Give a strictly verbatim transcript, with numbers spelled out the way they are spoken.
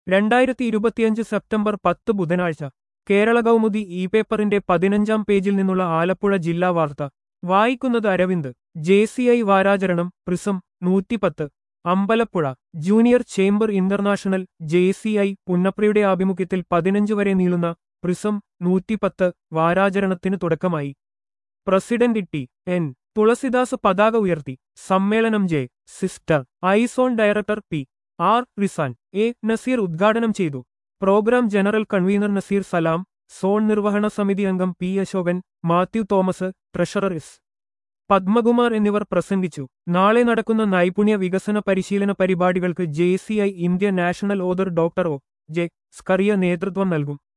രണ്ടായിരത്തി ഇരുപത്തിയഞ്ച് സെപ്റ്റംബർ പത്ത് ബുധനാഴ്ച കേരള കൗമുദി ഇ പേപ്പറിന്റെ പതിനഞ്ചാം പേജിൽ നിന്നുള്ള ആലപ്പുഴ ജില്ലാ വാർത്ത വായിക്കുന്നത് അരവിന്ദ്. ജെ സി ഐ വാരാചരണം പ്രിസം നൂറ്റിപ്പത്ത് Ambalappuzha. Junior chamber international J C I പുന്നപ്രയുടെ ആഭിമുഖ്യത്തിൽ പതിനഞ്ച് വരെ നീളുന്ന പ്രിസം നൂറ്റിപ്പത്ത് വാരാചരണത്തിന് തുടക്കമായി. പ്രസിഡന്റ് ടി എൻ തുളസിദാസ് പതാക ഉയർത്തി. സമ്മേളനം J sister I zone director P R Rizan A Nazeer ഉദ്ഘാടനം ചെയ്തു. Programme general convener Nazeer Salam, zone നിർവഹണ സമിതി അംഗം P Ashokan, Mathew Thomas, treasurer S Padmakumar എന്നിവർ പ്രസംഗിച്ചു. നാളെ നടക്കുന്ന നൈപുണ്യ വികസന പരിശീലന പരിപാടികൾക്ക് J C I India national other doctor O J Scaria നേതൃത്വം നൽകും.